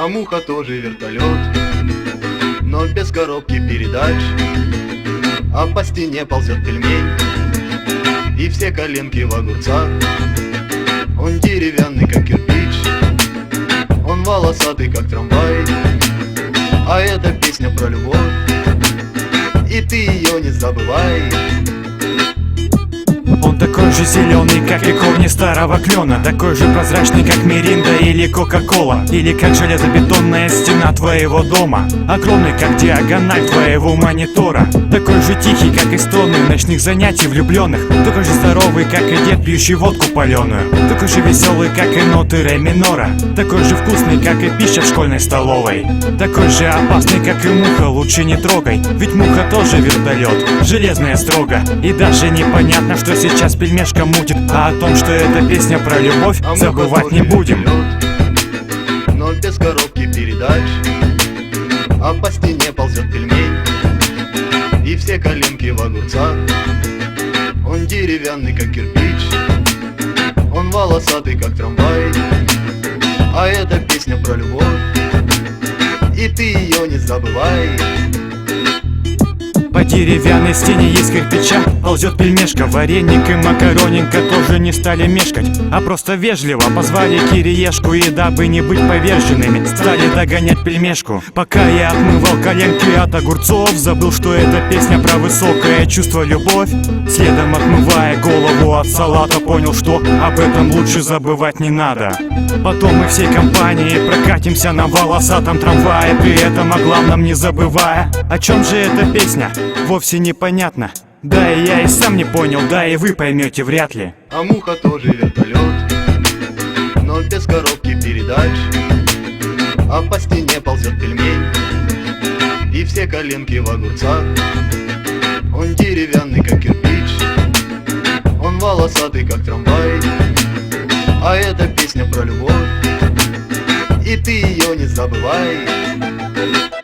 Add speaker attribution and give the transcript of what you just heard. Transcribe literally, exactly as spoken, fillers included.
Speaker 1: А муха тоже вертолет, но без коробки передач. А по стене ползет пельмень, и все коленки в огурцах. Он деревянный, как кирпич, он волосатый, как трамвай. А эта песня про любовь, и ты ее не забывай.
Speaker 2: Он такой же зеленый, как и корни старого клена, такой же прозрачный, как Миринда или Кока-Кола, или как железобетонная стена твоего дома, огромный, как диагональ твоего монитора, такой же тихий, как и стоны ночных занятий влюбленных, такой же здоровый, как и дед, пьющий водку паленую, такой же веселый, как и ноты ре минора, такой же вкусный, как и пища в школьной столовой, такой же опасный, как и муха, лучше не трогай, ведь муха тоже вертолет, железная строго, и даже непонятно, что сейчас Сейчас пельмешка мутит, а о том, что эта песня про любовь,
Speaker 1: а
Speaker 2: забывать не будем.
Speaker 1: Вертолет, но без коробки передач. А по стене ползет пельмень, и все коленки в огурцах. Он деревянный, как кирпич, он волосатый, как трамвай. А эта песня про любовь, и ты ее не забывай.
Speaker 2: По деревянной стене есть кирпича, ползет пельмешка, вареник и макаронинка тоже не стали мешкать, а просто вежливо позвали кириешку, и дабы не быть поверженными, стали догонять пельмешку. Пока я отмывал коленки от огурцов, забыл, что эта песня про высокое чувство любовь. Следом отмывая голову от салата, понял, что об этом лучше забывать не надо. Потом мы всей компанией прокатимся на волосатом трамвае, при этом о главном не забывая. О чем же эта песня? Вовсе непонятно. Да и я и сам не понял, да и вы поймете вряд ли.
Speaker 1: А муха тоже вертолет, но без коробки передач. А по стене ползет пельмень, и все коленки в огурцах. Он деревянный, как кирпич, он волосатый, как трамвай. А эта песня про любовь, и ты ее не забывай.